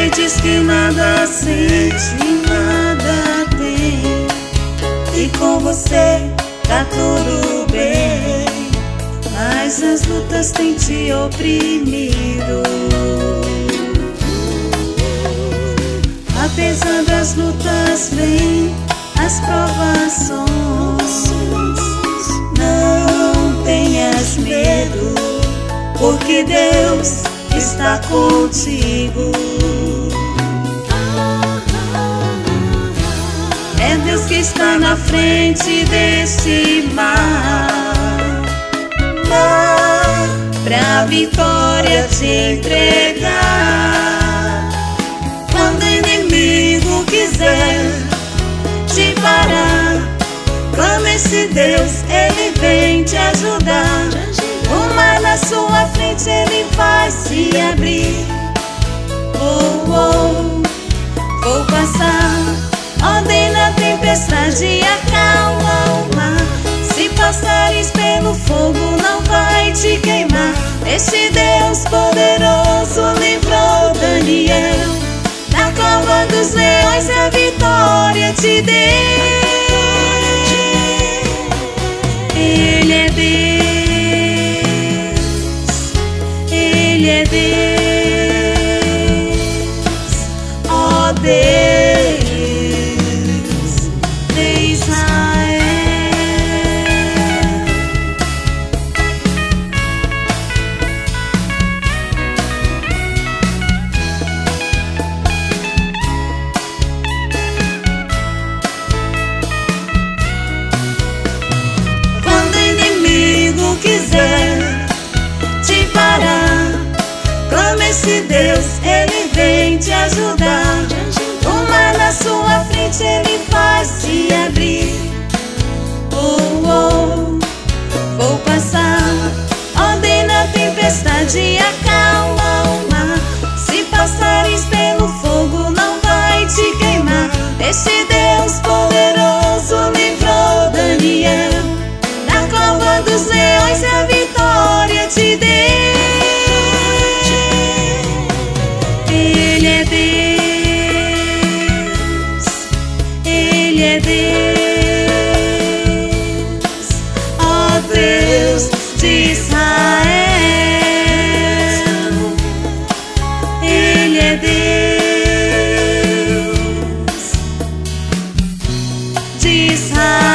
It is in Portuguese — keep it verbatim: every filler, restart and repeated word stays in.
Ele diz que nada sente, nada tem, e com você tá tudo bem, mas as lutas têm te oprimido. Apesar das lutas vêm as provações, não tenhas medo, porque Deus está contigo. É Deus que está na frente desse mar, mar pra vitória te entregar. Quando o inimigo quiser te parar, clama esse Deus, Ele vem te ajudar. O mar na sua frente Ele vai se abrir. Oh, oh, vou passar, ordena a tempestade e acalma o mar. Se passares pelo fogo não vai te queimar. Este Deus poderoso livrou Daniel da cova dos leões, a vitória te deu. Ele é Deus, Ele é Deus, ó Deus de Israel. Quando o inimigo quiser te parar, clama esse Deus, Ele vem te ajudar. O mar na sua frente Ele vai se abrir. Oh, oh, vou passar, ordena a tempestade e acalma o mar. Se passares pelo fogo não vai te queimar. Este Deus poderoso livrou Daniel da cova dos leões, a vitória te deu. Ele é Deus, Ele é Deus, ó Deus de Israel. Ele é Deus de Israel.